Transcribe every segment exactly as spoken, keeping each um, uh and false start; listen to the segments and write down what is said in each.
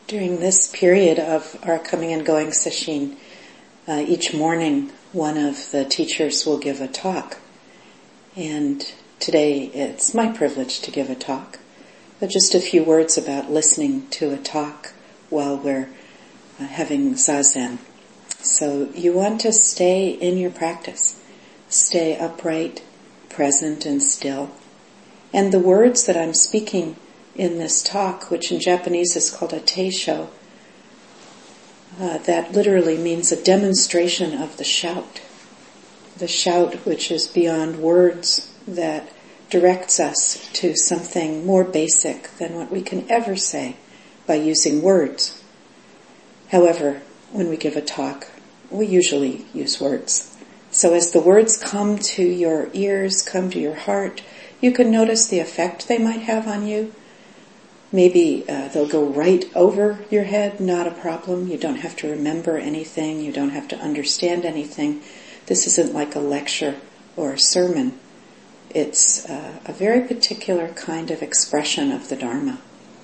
During this period of our coming and going sesshin, uh, each morning one of the teachers will give a talk. And today it's my privilege to give a talk. But just a few words about listening to a talk while we're uh, having zazen. So you want to stay in your practice. Stay upright, present and still. And the words that I'm speaking in this talk, which in Japanese is called a teisho, uh, that literally means a demonstration of the shout. The shout which is beyond words, that directs us to something more basic than what we can ever say by using words. However, when we give a talk, we usually use words. So as the words come to your ears, come to your heart, you can notice the effect they might have on you. Maybe uh, they'll go right over your head, not a problem. You don't have to remember anything. You don't have to understand anything. This isn't like a lecture or a sermon. It's uh, a very particular kind of expression of the Dharma.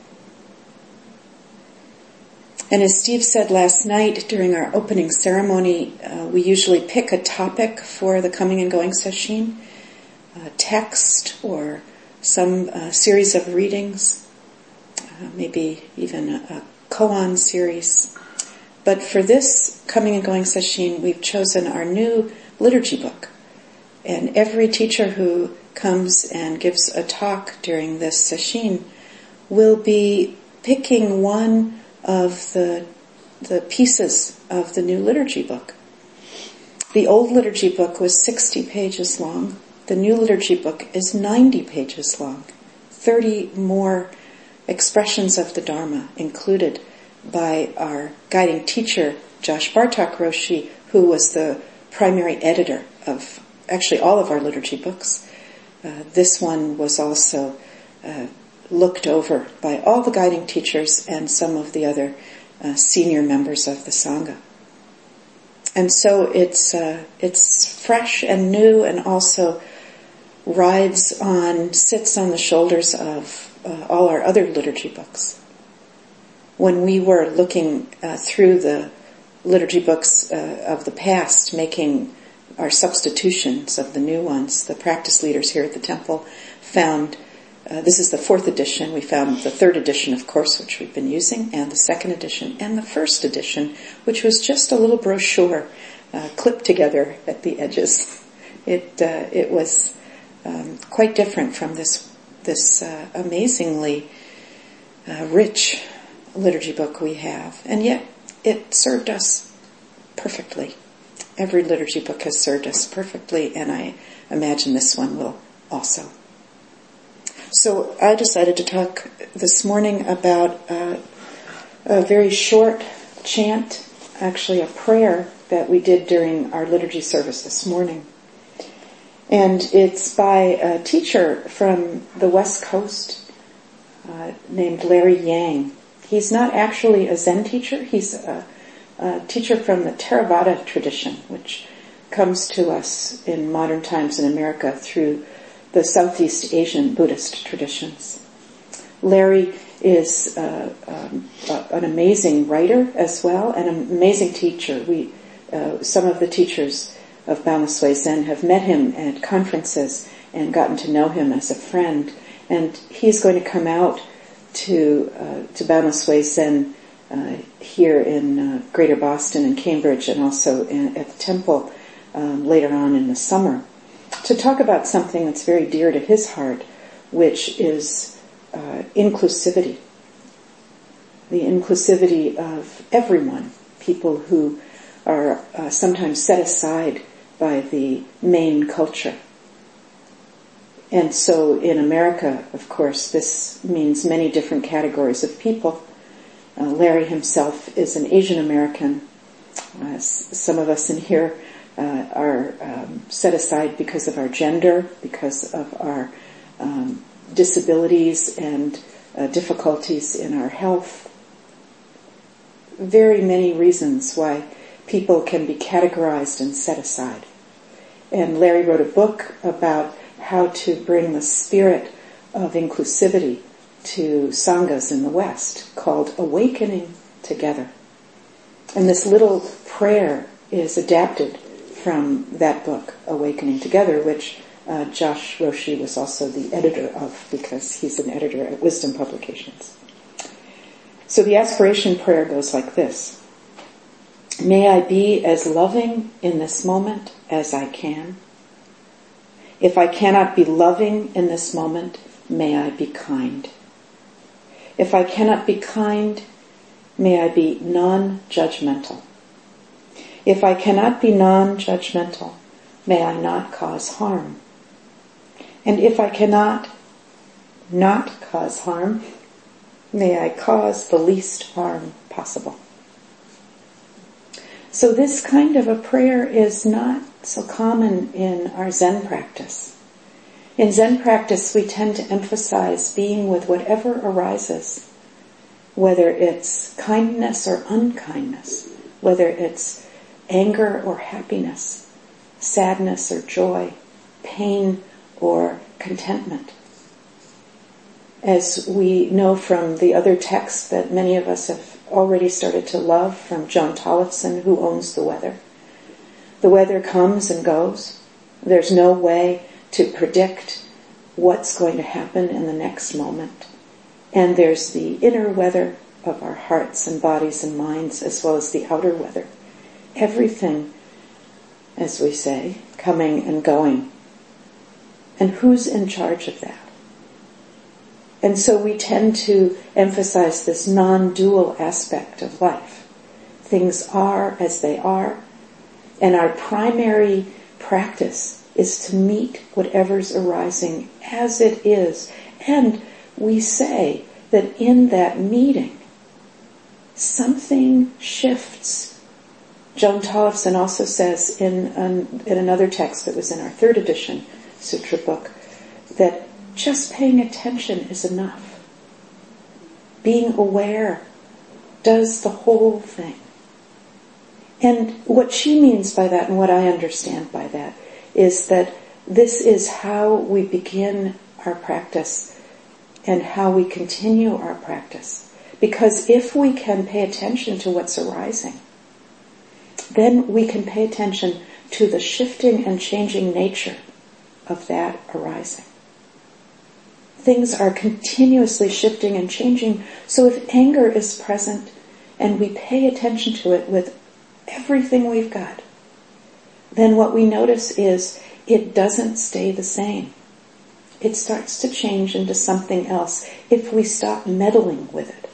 And as Steve said last night during our opening ceremony, uh, we usually pick a topic for the coming and going sesshin, a text or some uh, series of readings. Uh, maybe even a, a koan series. But for this coming and going sesshin, we've chosen our new liturgy book. And every teacher who comes and gives a talk during this sesshin will be picking one of the the pieces of the new liturgy book. The old liturgy book was sixty pages long. The new liturgy book is ninety pages long. thirty more expressions of the Dharma included by our guiding teacher, Josh Bartok Roshi, who was the primary editor of actually all of our liturgy books. Uh, this one was also uh, looked over by all the guiding teachers and some of the other uh, senior members of the Sangha. And so it's uh, it's fresh and new, and also rides on, sits on the shoulders of Uh, all our other liturgy books. When we were looking uh, through the liturgy books uh, of the past, making our substitutions of the new ones, the practice leaders here at the temple found, uh, this is the fourth edition, we found the third edition, of course, which we've been using, and the second edition, and the first edition, which was just a little brochure uh, clipped together at the edges. It, uh, it was um, quite different from this this uh, amazingly uh, rich liturgy book we have. And yet it served us perfectly. Every liturgy book has served us perfectly, and I imagine this one will also. So I decided to talk this morning about uh, a very short chant, actually a prayer that we did during our liturgy service this morning. And it's by a teacher from the West Coast uh, named Larry Yang. He's not actually a Zen teacher. He's a, a teacher from the Theravada tradition, which comes to us in modern times in America through the Southeast Asian Buddhist traditions. Larry is uh, um, uh, an amazing writer as well, and an amazing teacher. We, uh, some of the teachers of Boundless Way Zen have met him at conferences and gotten to know him as a friend. And he's going to come out to uh, to Boundless Way Zen uh, here in uh, Greater Boston and Cambridge, and also in, at the temple um, later on in the summer, to talk about something that's very dear to his heart, which is uh, inclusivity. The inclusivity of everyone, people who are uh, sometimes set aside by the main culture. And so in America, of course, this means many different categories of people. Uh, Larry himself is an Asian American. Uh, s- some of us in here uh, are um, set aside because of our gender, because of our um, disabilities and uh, difficulties in our health. Very many reasons why people can be categorized and set aside. And Larry wrote a book about how to bring the spirit of inclusivity to sanghas in the West called Awakening Together. And this little prayer is adapted from that book, Awakening Together, which uh, Josh Roshi was also the editor of, because he's an editor at Wisdom Publications. So the aspiration prayer goes like this. May I be as loving in this moment as I can. If I cannot be loving in this moment, may I be kind. If I cannot be kind, may I be non-judgmental. If I cannot be non-judgmental, may I not cause harm. And if I cannot not cause harm, may I cause the least harm possible. So this kind of a prayer is not so common in our Zen practice. In Zen practice, we tend to emphasize being with whatever arises, whether it's kindness or unkindness, whether it's anger or happiness, sadness or joy, pain or contentment. As we know from the other texts that many of us have already started to love, from Joan Tollefson, Who Owns the Weather. The weather comes and goes. There's no way to predict what's going to happen in the next moment. And there's the inner weather of our hearts and bodies and minds, as well as the outer weather. Everything, as we say, coming and going. And who's in charge of that? And so we tend to emphasize this non-dual aspect of life. Things are as they are, and our primary practice is to meet whatever's arising as it is. And we say that in that meeting, something shifts. Joan Tollefson also says in, an, in another text that was in our third edition sutra book that just paying attention is enough. Being aware does the whole thing. And what she means by that, and what I understand by that, is that this is how we begin our practice and how we continue our practice. Because if we can pay attention to what's arising, then we can pay attention to the shifting and changing nature of that arising. Things are continuously shifting and changing. So if anger is present and we pay attention to it with everything we've got, then what we notice is it doesn't stay the same. It starts to change into something else if we stop meddling with it.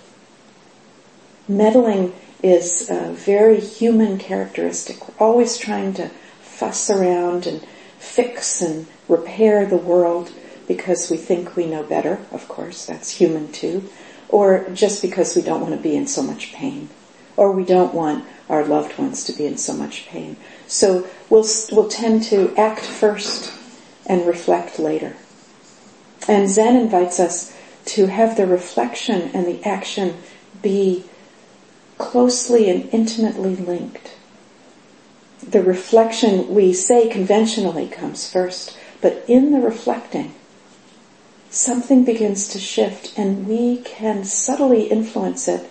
Meddling is a very human characteristic. We're always trying to fuss around and fix and repair the world because we think we know better, of course, that's human too, or just because we don't want to be in so much pain, or we don't want our loved ones to be in so much pain. So we'll, we'll tend to act first and reflect later. And Zen invites us to have the reflection and the action be closely and intimately linked. The reflection, we say conventionally, comes first, but in the reflecting, something begins to shift and we can subtly influence it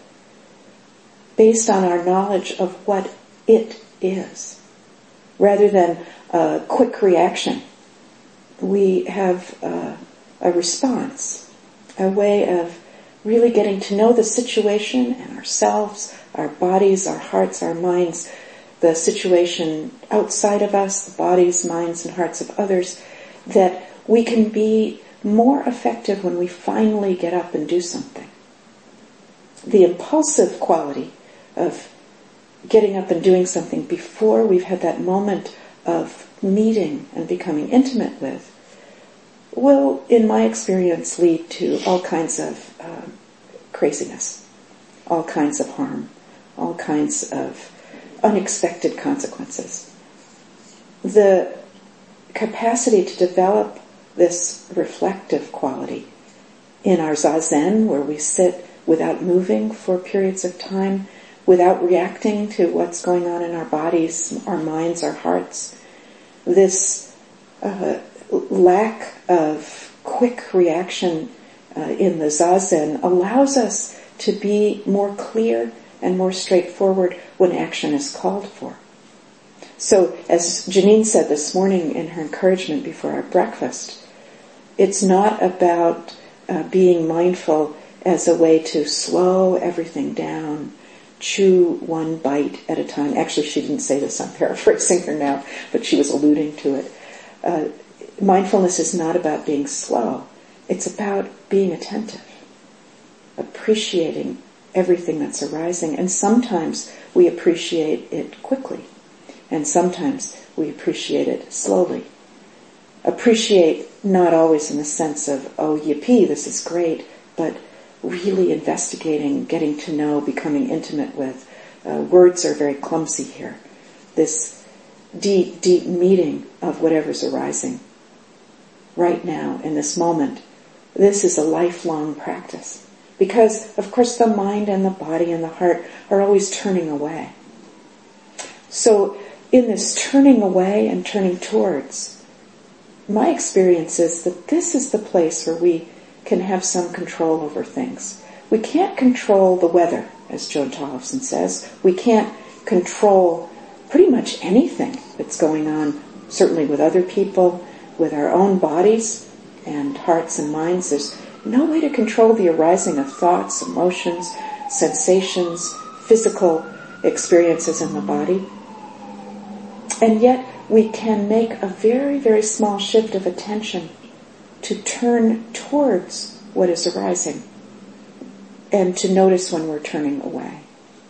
based on our knowledge of what it is, rather than a quick reaction. We have uh, a response, a way of really getting to know the situation and ourselves, our bodies, our hearts, our minds, the situation outside of us, the bodies, minds, and hearts of others, that we can be more effective when we finally get up and do something. The impulsive quality of getting up and doing something before we've had that moment of meeting and becoming intimate with will, in my experience, lead to all kinds of uh, craziness, all kinds of harm, all kinds of unexpected consequences. The capacity to develop this reflective quality in our zazen, where we sit without moving for periods of time, without reacting to what's going on in our bodies, our minds, our hearts. This uh, lack of quick reaction uh, in the Zazen allows us to be more clear and more straightforward when action is called for. So, as Janine said this morning in her encouragement before our breakfast, it's not about uh, being mindful as a way to slow everything down, chew one bite at a time. Actually, she didn't say this, I'm paraphrasing her now, but she was alluding to it. Uh, mindfulness is not about being slow. It's about being attentive, appreciating everything that's arising. And sometimes we appreciate it quickly, and sometimes we appreciate it slowly. Appreciate not always in the sense of, oh, yippee, this is great, but really investigating, getting to know, becoming intimate with. Uh, words are very clumsy here. This deep, deep meeting of whatever's arising right now in this moment. This is a lifelong practice. Because, of course, the mind and the body and the heart are always turning away. So, in this turning away and turning towards, my experience is that this is the place where we can have some control over things. We can't control the weather, as Joan Tollefson says. We can't control pretty much anything that's going on, certainly with other people, with our own bodies and hearts and minds. There's no way to control the arising of thoughts, emotions, sensations, physical experiences in the body. And yet we can make a very, very small shift of attention to turn towards what is arising and to notice when we're turning away.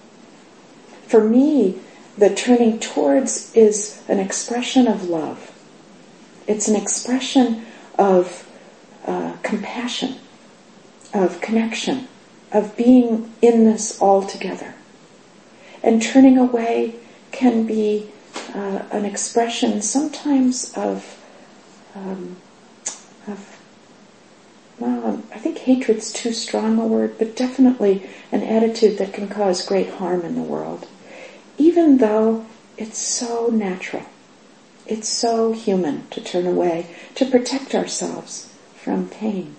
For me, the turning towards is an expression of love. It's an expression of uh, compassion, of connection, of being in this all together. And turning away can be uh, an expression sometimes of um, Of, well, I think hatred's too strong a word, but definitely an attitude that can cause great harm in the world. Even though it's so natural, it's so human to turn away, to protect ourselves from pain.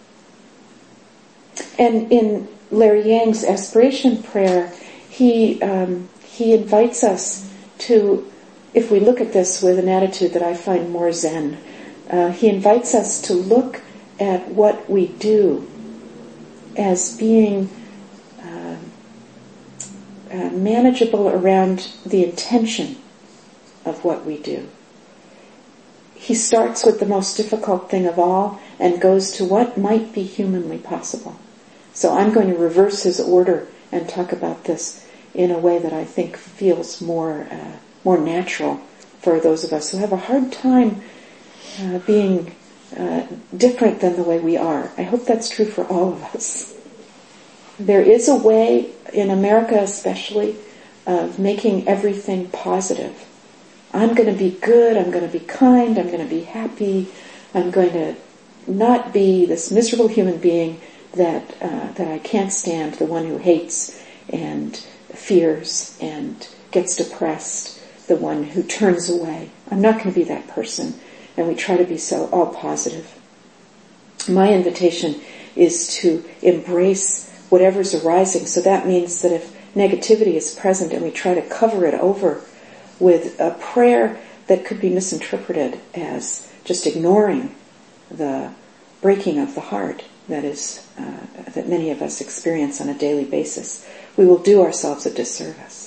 And in Larry Yang's aspiration prayer, he um, he invites us to, if we look at this with an attitude that I find more Zen, Uh, he invites us to look at what we do as being uh, uh, manageable around the intention of what we do. He starts with the most difficult thing of all and goes to what might be humanly possible. So I'm going to reverse his order and talk about this in a way that I think feels more uh, more natural for those of us who have a hard time Uh, being uh, different than the way we are. I hope that's true for all of us. There is a way, in America especially, of making everything positive. I'm going to be good, I'm going to be kind, I'm going to be happy, I'm going to not be this miserable human being that uh, that I can't stand, the one who hates and fears and gets depressed, the one who turns away. I'm not going to be that person. And we try to be so all positive. My invitation is to embrace whatever's arising. So that means that if negativity is present and we try to cover it over with a prayer that could be misinterpreted as just ignoring the breaking of the heart that is uh, that many of us experience on a daily basis, we will do ourselves a disservice.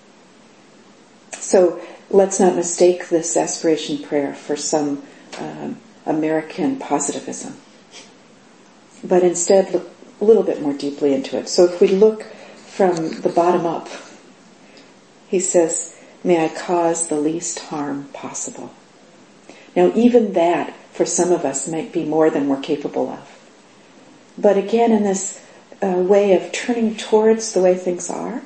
So let's not mistake this aspiration prayer for some um, American positivism, but instead look a little bit more deeply into it. So if we look from the bottom up, he says, may I cause the least harm possible. Now even that, for some of us, might be more than we're capable of. But again, in this uh, way of turning towards the way things are,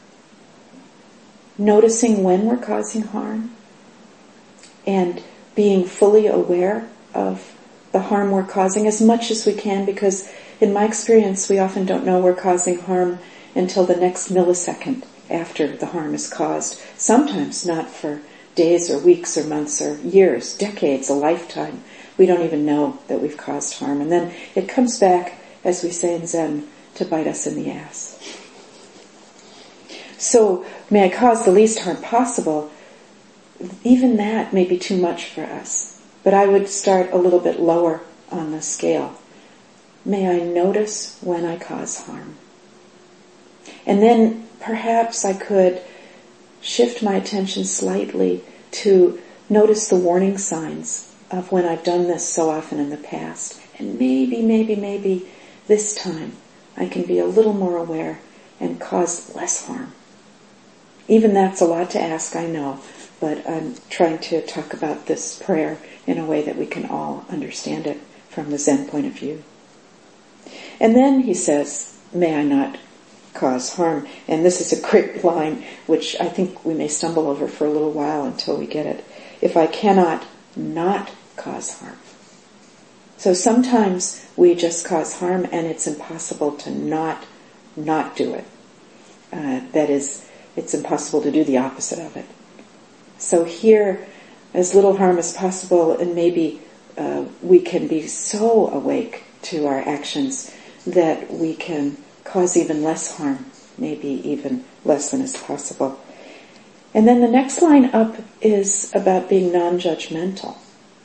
noticing when we're causing harm, and being fully aware of the harm we're causing as much as we can, because in my experience we often don't know we're causing harm until the next millisecond after the harm is caused. Sometimes not for days or weeks or months or years, decades, a lifetime. We don't even know that we've caused harm. And then it comes back as we say in Zen, to bite us in the ass. So, may I cause the least harm possible? Even that may be too much for us. But I would start a little bit lower on the scale. May I notice when I cause harm? And then perhaps I could shift my attention slightly to notice the warning signs of when I've done this so often in the past. And maybe, maybe, maybe this time I can be a little more aware and cause less harm. Even that's a lot to ask, I know, but I'm trying to talk about this prayer in a way that we can all understand it from the Zen point of view. And then he says, may I not cause harm. And this is a great line, which I think we may stumble over for a little while until we get it. If I cannot not cause harm. So sometimes we just cause harm and it's impossible to not, not do it. Uh, that is, it's impossible to do the opposite of it. So here, as little harm as possible, and maybe uh, we can be so awake to our actions that we can cause even less harm, maybe even less than is possible. And then the next line up is about being non-judgmental.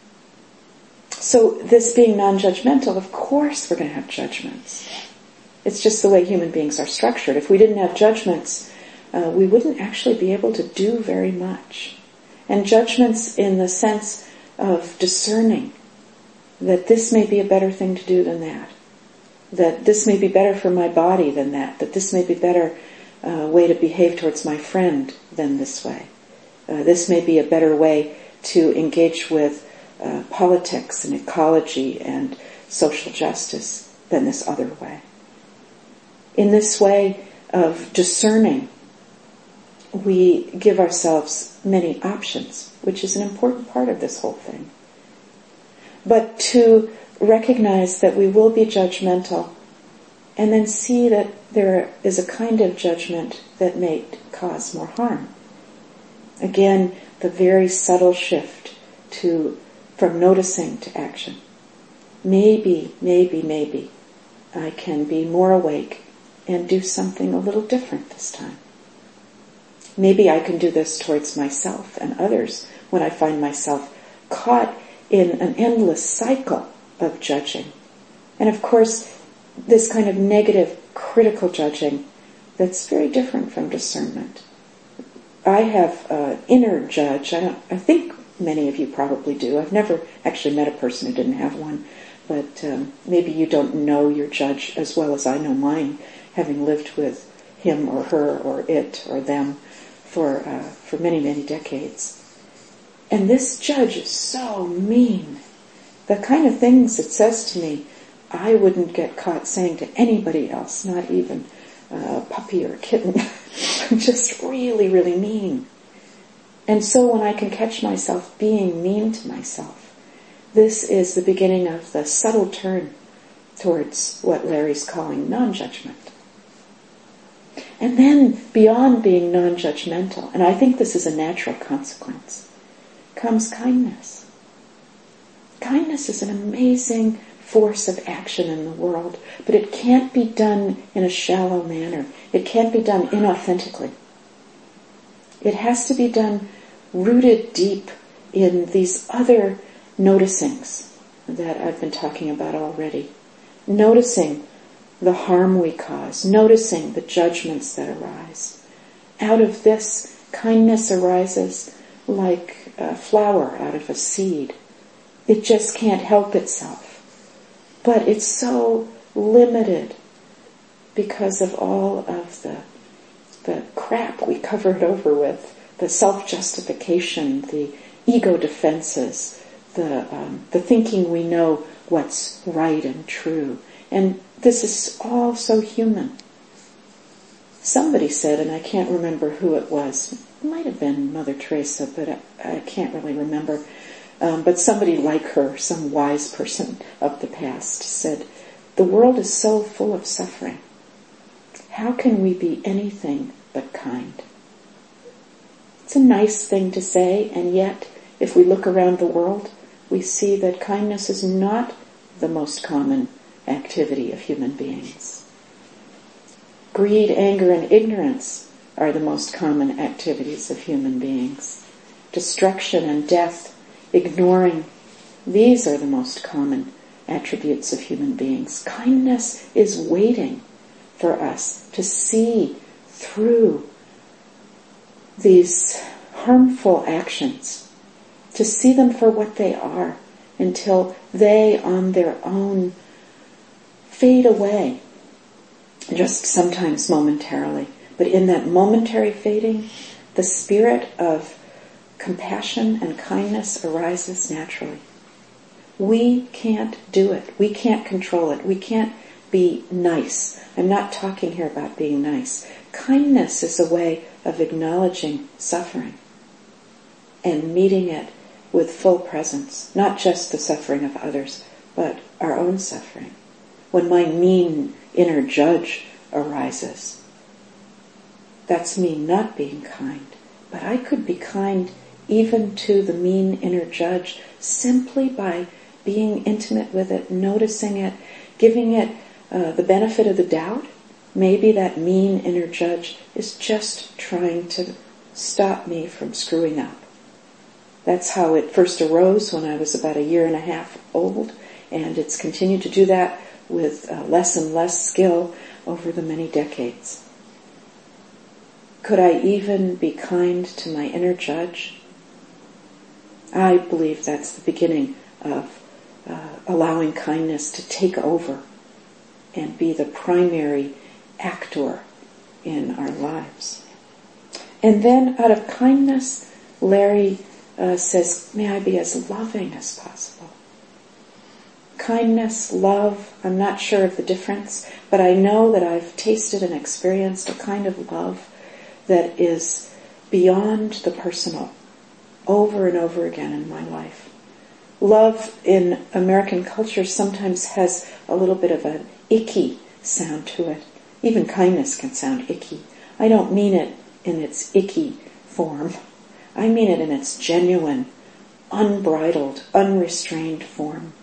So this being non-judgmental, of course we're going to have judgments. It's just the way human beings are structured. If we didn't have judgments, uh, we wouldn't actually be able to do very much. And judgments in the sense of discerning that this may be a better thing to do than that. That this may be better for my body than that. That this may be a better uh, way to behave towards my friend than this way. Uh, this may be a better way to engage with uh, politics and ecology and social justice than this other way. In this way of discerning, we give ourselves many options, which is an important part of this whole thing. But to recognize that we will be judgmental and then see that there is a kind of judgment that may cause more harm. Again, the very subtle shift to from noticing to action. Maybe, maybe, maybe I can be more awake and do something a little different this time. Maybe I can do this towards myself and others when I find myself caught in an endless cycle of judging. And of course, this kind of negative, critical judging that's very different from discernment. I have an inner judge. I, don't, I think many of you probably do. I've never actually met a person who didn't have one, but um, maybe you don't know your judge as well as I know mine, having lived with him or her or it or them for uh, for many, many decades. And this judge is so mean. The kind of things it says to me, I wouldn't get caught saying to anybody else, not even a puppy or a kitten. Just really, really mean. And so when I can catch myself being mean to myself, this is the beginning of the subtle turn towards what Larry's calling non-judgment. And then beyond being non-judgmental, and I think this is a natural consequence, comes kindness. Kindness is an amazing force of action in the world, but it can't be done in a shallow manner. It can't be done inauthentically. It has to be done rooted deep in these other noticings that I've been talking about already. Noticing the harm we cause, noticing the judgments that arise. Out of this, kindness arises like a flower out of a seed. It just can't help itself. But it's so limited because of all of the the crap we cover it over with, the self-justification, the ego defenses, the um, the thinking we know what's right and true. And this is all so human. Somebody said, and I can't remember who it was, it might have been Mother Teresa, but I, I can't really remember, um, but somebody like her, some wise person of the past, said, the world is so full of suffering. How can we be anything but kind? It's a nice thing to say, and yet, if we look around the world, we see that kindness is not the most common activity of human beings. Greed, anger, and ignorance are the most common activities of human beings. Destruction and death, ignoring, these are the most common attributes of human beings. Kindness is waiting for us to see through these harmful actions, to see them for what they are, until they on their own fade away, just sometimes momentarily. But in that momentary fading, the spirit of compassion and kindness arises naturally. We can't do it. We can't control it. We can't be nice. I'm not talking here about being nice. Kindness is a way of acknowledging suffering and meeting it with full presence, not just the suffering of others, but our own suffering. When my mean inner judge arises, that's me not being kind. But I could be kind even to the mean inner judge simply by being intimate with it, noticing it, giving it uh, the benefit of the doubt. Maybe that mean inner judge is just trying to stop me from screwing up. That's how it first arose when I was about a year and a half old, and it's continued to do that with uh, less and less skill over the many decades. Could I even be kind to my inner judge? I believe that's the beginning of uh, allowing kindness to take over and be the primary actor in our lives. And then out of kindness, Larry uh, says, may I be as loving as possible. Kindness, love, I'm not sure of the difference, but I know that I've tasted and experienced a kind of love that is beyond the personal, over and over again in my life. Love in American culture sometimes has a little bit of an icky sound to it. Even kindness can sound icky. I don't mean it in its icky form. I mean it in its genuine, unbridled, unrestrained form.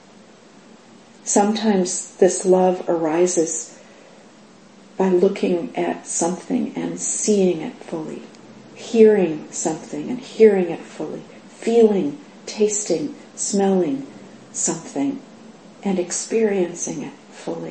Sometimes this love arises by looking at something and seeing it fully, hearing something and hearing it fully, feeling, tasting, smelling something and experiencing it fully.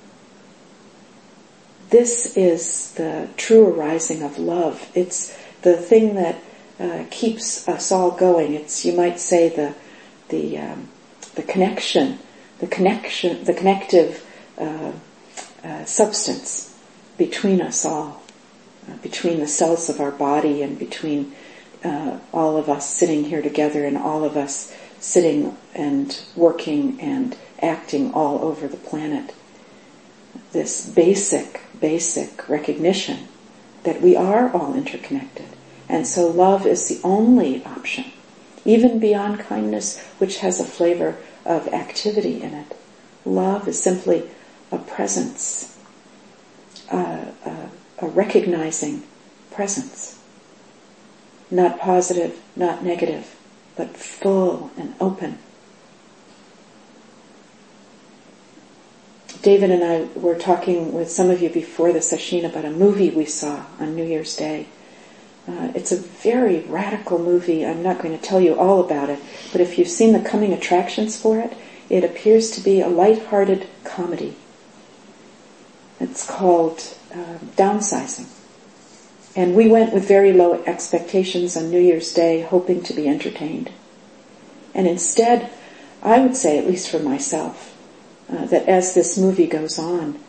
This is the true arising of love. It's the thing that uh, keeps us all going. It's, you might say, the the um, the connection, the connection, the connective uh, uh, substance between us all, uh, between the cells of our body and between uh, all of us sitting here together and all of us sitting and working and acting all over the planet. This basic, basic recognition that we are all interconnected. And so love is the only option, even beyond kindness, which has a flavor of activity in it. Love is simply a presence, a, a, a recognizing presence. Not positive, not negative, but full and open. David and I were talking with some of you before the session about a movie we saw on New Year's Day. Uh, it's a very radical movie. I'm not going to tell you all about it, but if you've seen the coming attractions for it, it appears to be a light-hearted comedy. It's called uh, Downsizing. And we went with very low expectations on New Year's Day, hoping to be entertained. And instead, I would say, at least for myself, uh, that as this movie goes on,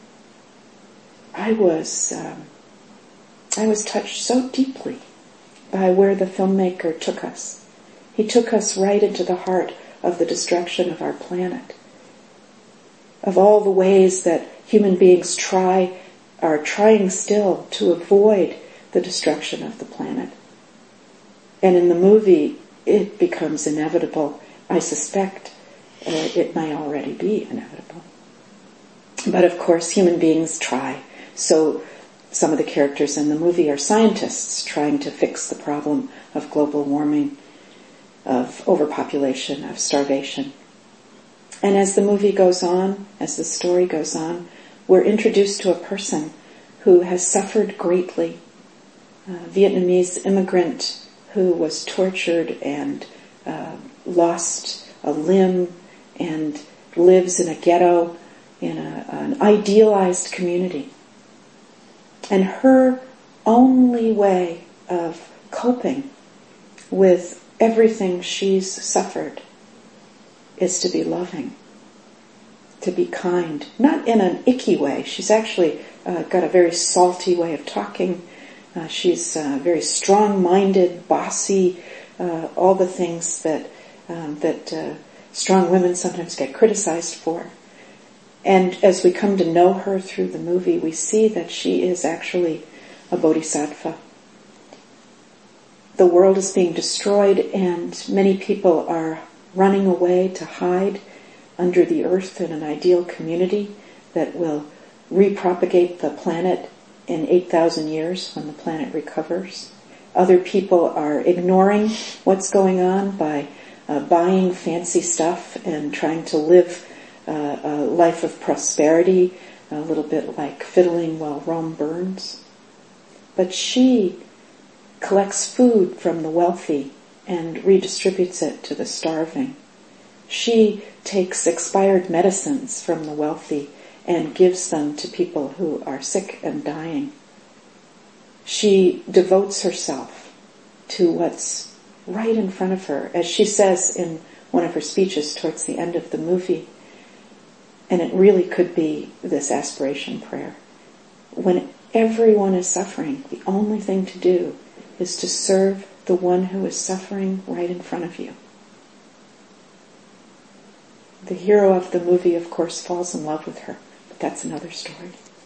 I was um, I was touched so deeply by where the filmmaker took us. He took us right into the heart of the destruction of our planet, of all the ways that human beings try, are trying still to avoid the destruction of the planet. And in the movie, it becomes inevitable. I suspect uh, it may already be inevitable. But of course, human beings try. So some of the characters in the movie are scientists trying to fix the problem of global warming, of overpopulation, of starvation. And as the movie goes on, as the story goes on, we're introduced to a person who has suffered greatly. A Vietnamese immigrant who was tortured and uh, lost a limb and lives in a ghetto, in a, an idealized community. And her only way of coping with everything she's suffered is to be loving, to be kind, not in an icky way. She's actually uh, got a very salty way of talking. Uh, she's uh, very strong-minded, bossy, uh, all the things that um, that uh, strong women sometimes get criticized for. And as we come to know her through the movie, we see that she is actually a bodhisattva. The world is being destroyed, and many people are running away to hide under the earth in an ideal community that will repropagate the planet in eight thousand years when the planet recovers. Other people are ignoring what's going on by uh, buying fancy stuff and trying to live uh, a life of prosperity, a little bit like fiddling while Rome burns. But she collects food from the wealthy and redistributes it to the starving. She takes expired medicines from the wealthy and gives them to people who are sick and dying. She devotes herself to what's right in front of her, as she says in one of her speeches towards the end of the movie. And it really could be this aspiration prayer. When everyone is suffering, the only thing to do is to serve the one who is suffering right in front of you. The hero of the movie, of course, falls in love with her, but that's another story.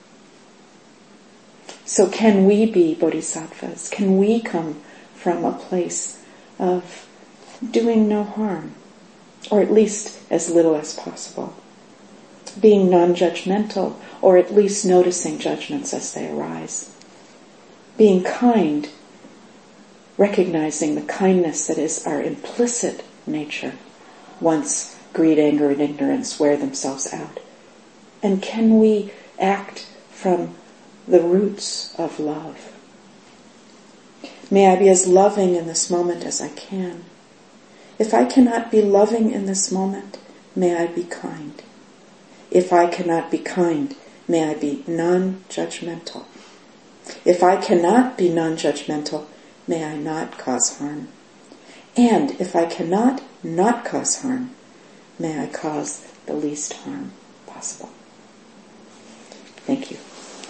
So can we be bodhisattvas? Can we come from a place of doing no harm, or at least as little as possible? Being non-judgmental, or at least noticing judgments as they arise. Being kind, recognizing the kindness that is our implicit nature once greed, anger, and ignorance wear themselves out. And can we act from the roots of love? May I be as loving in this moment as I can. If I cannot be loving in this moment, may I be kind. If I cannot be kind, may I be non-judgmental. If I cannot be non-judgmental, may I not cause harm. And if I cannot not cause harm, may I cause the least harm possible. Thank you.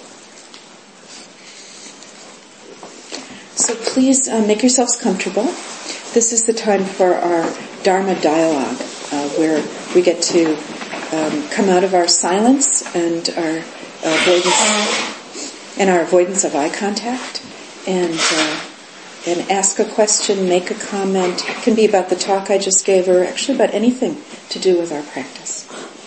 So please uh, make yourselves comfortable. This is the time for our Dharma dialogue, uh, where we get to um, come out of our silence and our avoidance and our avoidance of eye contact, and uh, and ask a question, make a comment. It can be about the talk I just gave, or actually about anything to do with our practice.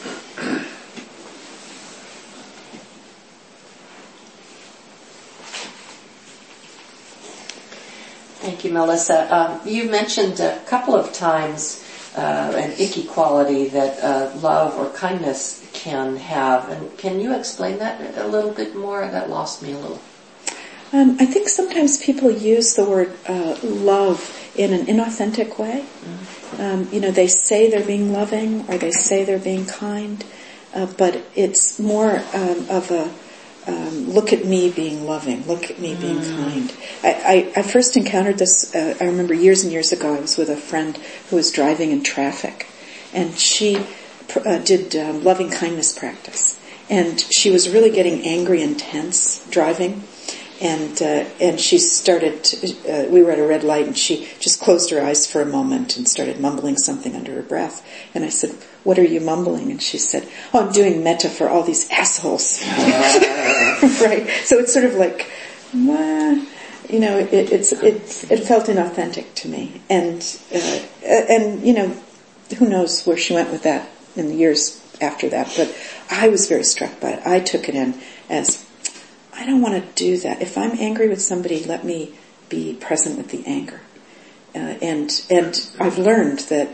Thank you, Melissa. Um, you mentioned a couple of times uh, an icky quality that uh, love or kindness can have. And can you explain that a little bit more? That lost me a little. Um, I think sometimes people use the word uh, love in an inauthentic way. Mm-hmm. Um, you know, they say they're being loving or they say they're being kind, uh, but it's more um, of a um, look at me being loving, look at me being mm. kind. I, I, I first encountered this, uh, I remember years and years ago, I was with a friend who was driving in traffic, and she uh, did uh, loving kindness practice. And she was really getting angry and tense driving. And uh, and she started, to, uh, we were at a red light, and she just closed her eyes for a moment and started mumbling something under her breath. And I said, "What are you mumbling?" And she said, "Oh, I'm doing metta for all these assholes." Right? So it's sort of like, well, you know, it, it's it's it felt inauthentic to me. And uh, and you know, who knows where she went with that in the years after that. But I was very struck by it. I took it in as, I don't want to do that. If I'm angry with somebody, let me be present with the anger. Uh, and and I've learned that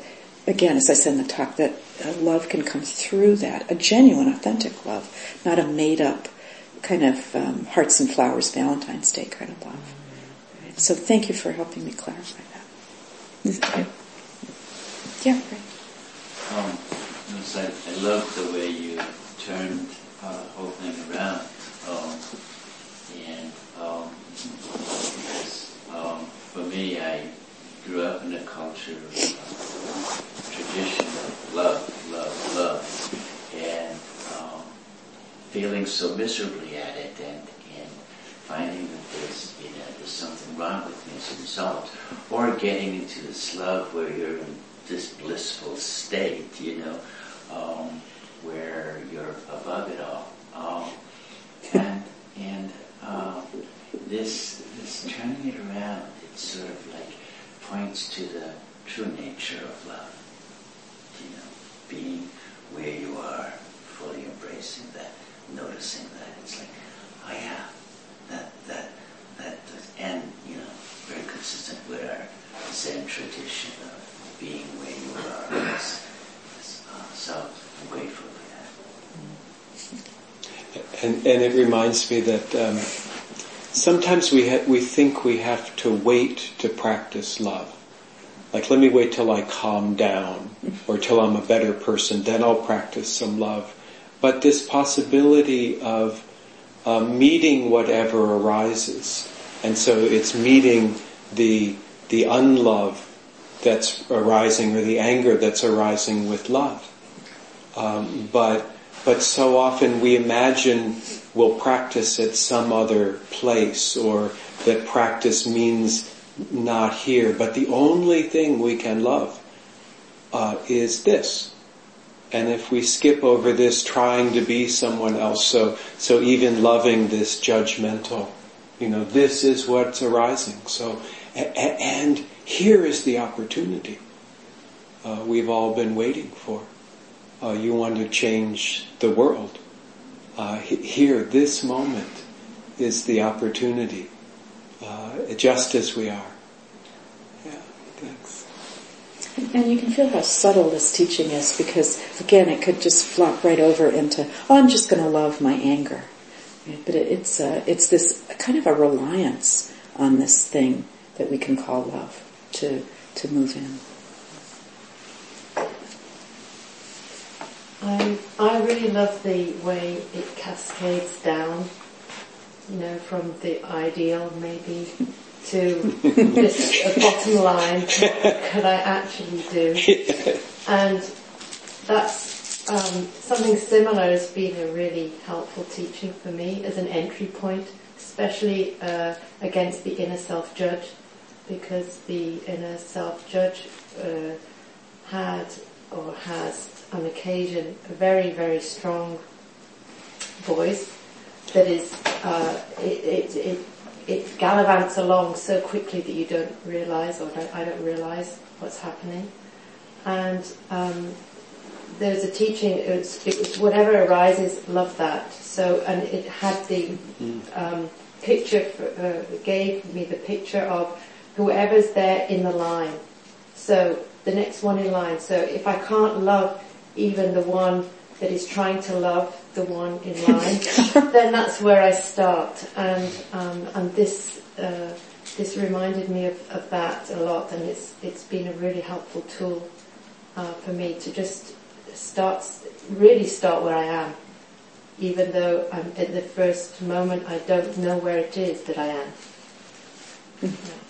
again, as I said in the talk, that uh, love can come through that, a genuine, authentic love, not a made-up kind of um, hearts and flowers Valentine's Day kind of love. Right? So thank you for helping me clarify that. Is that okay? Yeah, right. Um, I, I love the way you turned uh, the whole thing around. Um, and um, because um, for me, I grew up in a culture of uh, tradition of love, love, love, and um, feeling so miserably at it, and, and finding that there's, you know, there's something wrong with me as a result, or getting into this love where you're in this blissful state, you know, um, where you're above it all. Um, and and uh, this this turning it around, it sort of like points to the true nature of love. You know, being where you are, fully embracing that, noticing that. It's like, oh yeah, that that that, and you know, very consistent with our Zen tradition of being where you are. It's, it's, uh, so I'm grateful for that. And, and it reminds me that um, sometimes we ha- we think we have to wait to practice love. Like, let me wait till I calm down, or till I'm a better person, then I'll practice some love. But this possibility of uh, meeting whatever arises, and so it's meeting the the unlove that's arising, or the anger that's arising with love. Um, but but so often we imagine we'll practice at some other place, or that practice means not here. But the only thing we can love uh, is this. And if we skip over this trying to be someone else, so so even loving this judgmental, you know, this is what's arising. So, and here is the opportunity uh, we've all been waiting for. Uh, you want to change the world. Uh, here, this moment is the opportunity, uh, just as we are. Yeah, thanks. And you can feel how subtle this teaching is, because again, it could just flop right over into, oh, I'm just going to love my anger. Right? But it, it's uh, it's this kind of a reliance on this thing that we can call love to to move in. I I really love the way it cascades down, you know, from the ideal maybe to just a bottom line. What could I actually do? And that's um, something similar has been a really helpful teaching for me as an entry point, especially uh, against the inner self-judge, because the inner self-judge uh, had or has on occasion a very, very strong voice that is, uh, it, it, it, it gallivants along so quickly that you don't realise, or don't, I don't realise what's happening. And um, there's a teaching, it's, it's whatever arises, love that. So, and it had the um, picture, for, uh, gave me the picture of whoever's there in the line. So, the next one in line. So, if I can't love even the one that is trying to love the one in line, then that's where I start. And um, and this uh, this reminded me of, of that a lot, and it's it's been a really helpful tool uh, for me to just start, really start where I am, even though I'm at the first moment I don't know where it is that I am. Yeah.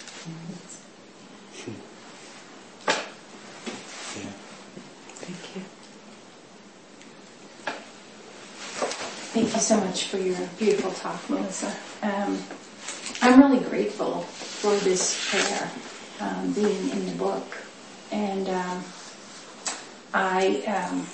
Thank you so much for your beautiful talk, Melissa. Um, I'm really grateful for this prayer um, being in the book, and um, I um,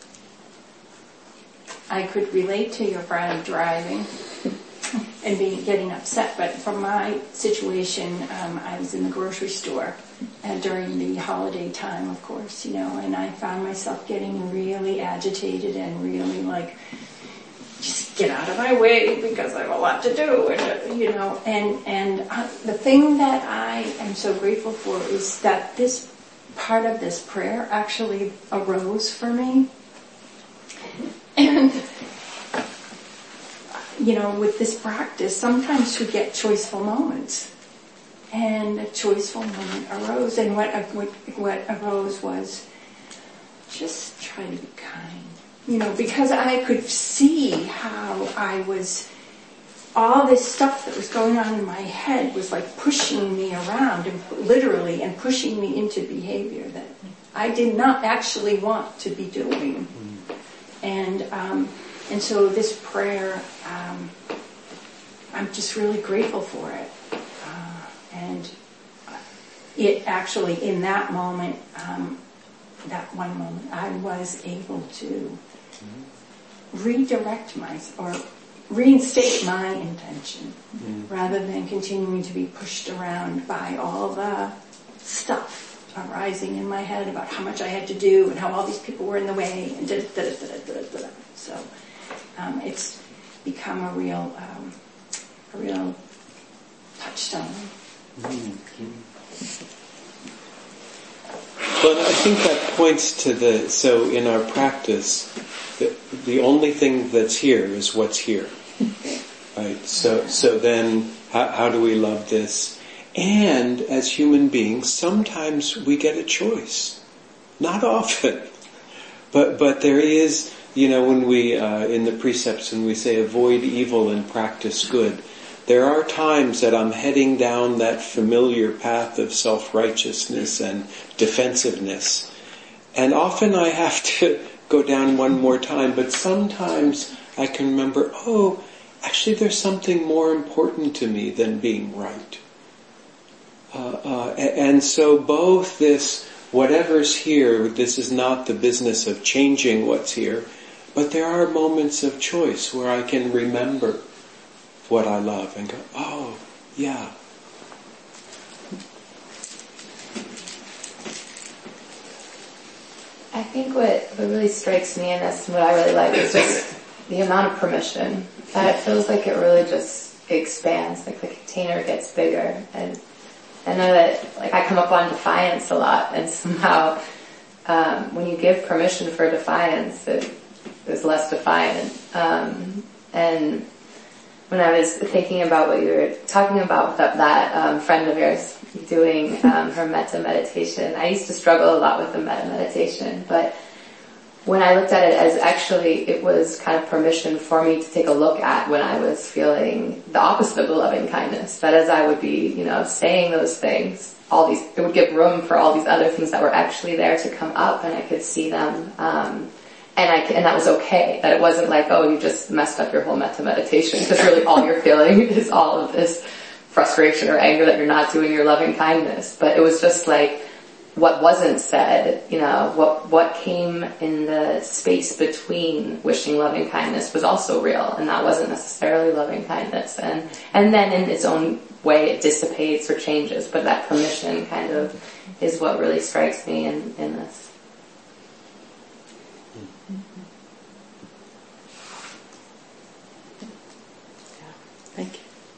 I could relate to your friend driving and being getting upset. But from my situation, um, I was in the grocery store uh, during the holiday time, of course, you know, and I found myself getting really agitated and really like, just get out of my way because I have a lot to do, and you know, and and uh, the thing that I am so grateful for is that this part of this prayer actually arose for me. And, you know, with this practice, sometimes we get choiceful moments. And a choiceful moment arose, and what, what, what arose was, just try to be kind. You know, because I could see how I was, all this stuff that was going on in my head was like pushing me around, and literally, and pushing me into behavior that I did not actually want to be doing. And um, and so this prayer, um, I'm just really grateful for it. Uh, and it actually, in that moment, um, that one moment, I was able to redirect my, or reinstate my intention, mm. rather than continuing to be pushed around by all the stuff arising in my head about how much I had to do and how all these people were in the way and da da da da da da da. So um, it's become a real, um, a real touchstone. Mm-hmm. But I think that points to the, so in our practice, the, the only thing that's here is what's here. Right? So, so then how, how do we love this? And as human beings, sometimes we get a choice. Not often. But, but there is, you know, when we, uh, in the precepts, when we say avoid evil and practice good, there are times that I'm heading down that familiar path of self-righteousness and defensiveness. And often I have to go down one more time, but sometimes I can remember, oh, actually there's something more important to me than being right. Uh, uh, and so both this, whatever's here, this is not the business of changing what's here, but there are moments of choice where I can remember what I love and go, oh, yeah. I think what, what really strikes me in this and what I really like is just the amount of permission. That it feels like it really just expands, like the container gets bigger. And I know that, like, I come up on defiance a lot, and somehow um, when you give permission for defiance, it is less defiant. Um, and when I was thinking about what you were talking about with that, that um, friend of yours doing um, her metta meditation, I used to struggle a lot with the metta meditation, but when I looked at it as actually it was kind of permission for me to take a look at when I was feeling the opposite of the loving kindness, that as I would be, you know, saying those things, all these, it would give room for all these other things that were actually there to come up, and I could see them, um, and I, and that was okay, that it wasn't like, oh, you just messed up your whole metta meditation, because really all you're feeling is all of this frustration or anger that you're not doing your loving kindness. But it was just like, what wasn't said, you know, what what came in the space between wishing loving kindness was also real, and that wasn't necessarily loving kindness. And and then in its own way it dissipates or changes, but that permission kind of is what really strikes me in, in this. Thank you.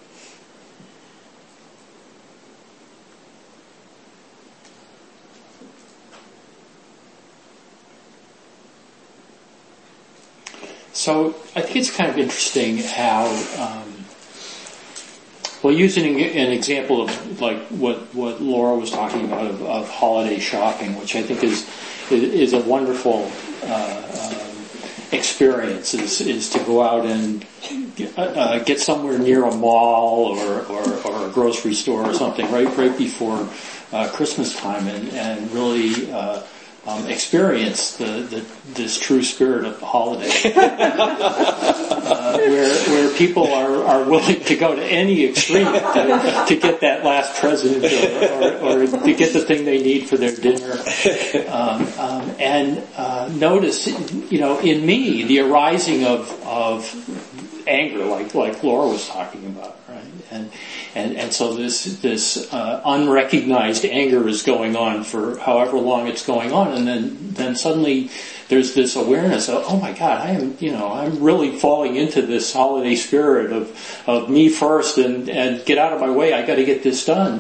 So I think it's kind of interesting how, um, well, using an example of like what, what Laura was talking about of, of holiday shopping, which I think is is a wonderful uh, um, experience, is is to go out and get, uh, get somewhere near a mall or, or, or a grocery store or something right right before uh, Christmas time, and and really. Uh, Um, experience the, the this true spirit of the holiday, uh, where where people are, are willing to go to any extreme to, to get that last present or, or, or to get the thing they need for their dinner. Um, um, and uh, notice, you know, in me the arising of of anger, like like Laura was talking about, right? And and and so this this uh, unrecognized anger is going on for however long it's going on, and then then suddenly there's this awareness of, oh my God, I am, you know, I'm really falling into this holiday spirit of of me first, and and get out of my way, I got to get this done.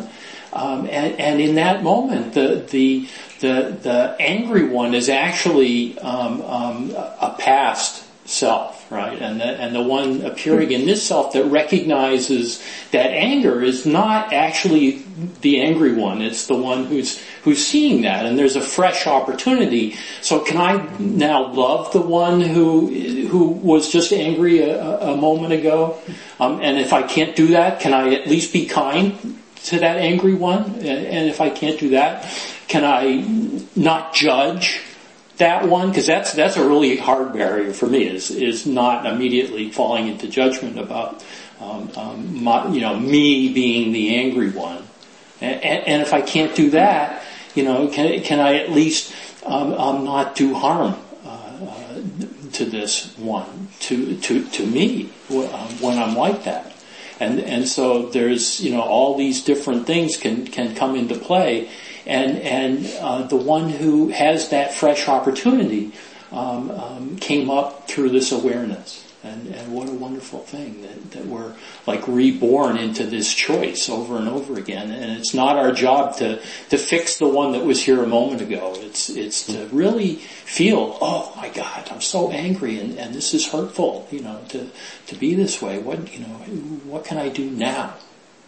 Um, and, and in that moment, the the the the angry one is actually um, um, a past self, right? And the, and the one appearing in this self that recognizes that anger is not actually the angry one. It's the one who's who's seeing that, and there's a fresh opportunity. So can I now love the one who who was just angry a, a moment ago? Um, and if I can't do that, can I at least be kind to that angry one? And, and if I can't do that, can I not judge that one? Because that's that's a really hard barrier for me. Is is not immediately falling into judgment about um, um, my, you know me being the angry one. And, and, and if I can't do that, you know, can can I at least um, um, not do harm uh, uh, to this one, to to to me when I'm like that? And and so there's, you know, all these different things can can come into play. And and uh, the one who has that fresh opportunity um, um, came up through this awareness, and, and what a wonderful thing that, that we're like reborn into this choice over and over again. And it's not our job to to fix the one that was here a moment ago. It's it's to really feel, oh my God, I'm so angry, and, and this is hurtful. You know, to to be this way. What you know, what can I do now?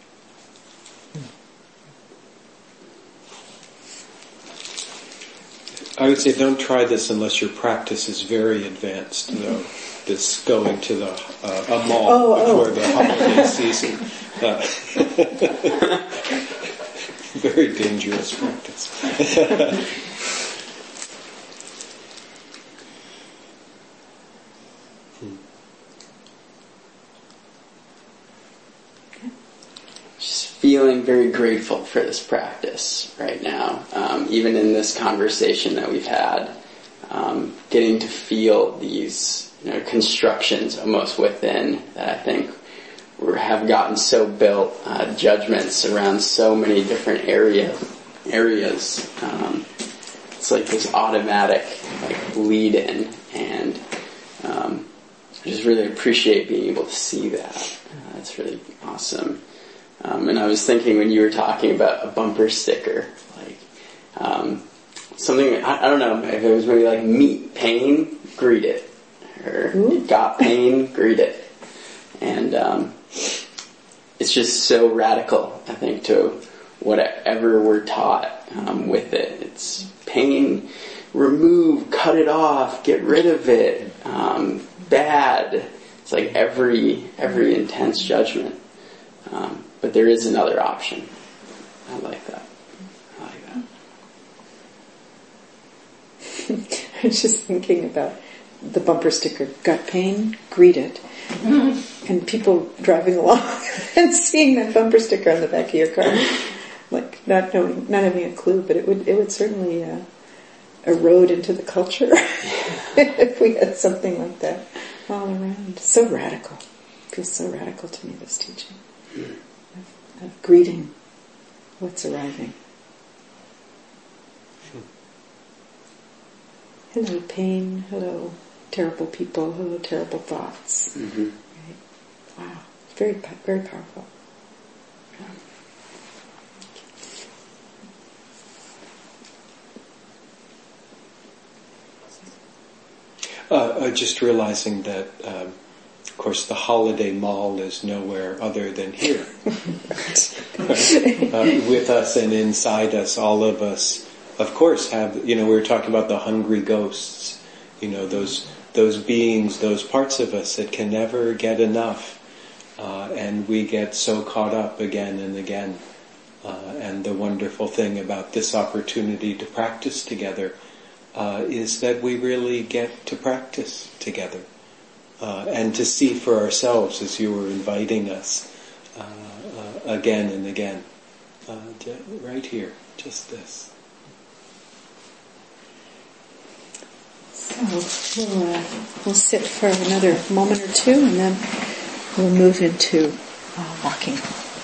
I would say don't try this unless your practice is very advanced, though. This going to the uh, a mall oh, before oh. the holiday season. Uh, very dangerous practice. Feeling very grateful for this practice right now, um, even in this conversation that we've had, um, getting to feel these, you know, constructions almost within that I think we have gotten so built, uh, judgments around so many different area areas. Um, it's like this automatic like lead in, and um, I just really appreciate being able to see that. Uh, that's really awesome. Um, and I was thinking when you were talking about a bumper sticker, like um, something, I, I don't know, if it was maybe like meet pain, greet it. Or you got pain, greet it. And um, it's just so radical, I think, to whatever we're taught um, with it. It's pain, remove, cut it off, get rid of it, um, bad. It's like every every intense judgment. Um, But there is another option. I like that. I like that. I was just thinking about the bumper sticker, got pain, greet it. Mm-hmm. And people driving along and seeing that bumper sticker on the back of your car. Like, not knowing, not having a clue, but it would, it would certainly uh, erode into the culture if we had something like that all around. So radical. It feels so radical to me, this teaching. Mm. Of greeting what's arriving. Hello pain, hello terrible people, hello terrible thoughts. Mm-hmm. Right? Wow, very, very powerful. Uh, uh, just realizing that um, of course, the holiday mall is nowhere other than here. uh, with us and inside us, all of us, of course, have, you know, we were talking about the hungry ghosts, you know, those those beings, those parts of us that can never get enough. Uh, and we get so caught up again and again. Uh, and the wonderful thing about this opportunity to practice together uh, is that we really get to practice together. Uh, and to see for ourselves, as you were inviting us uh, uh, again and again, uh, right here, just this. So we'll, uh, we'll sit for another moment or two, and then we'll move into uh, walking.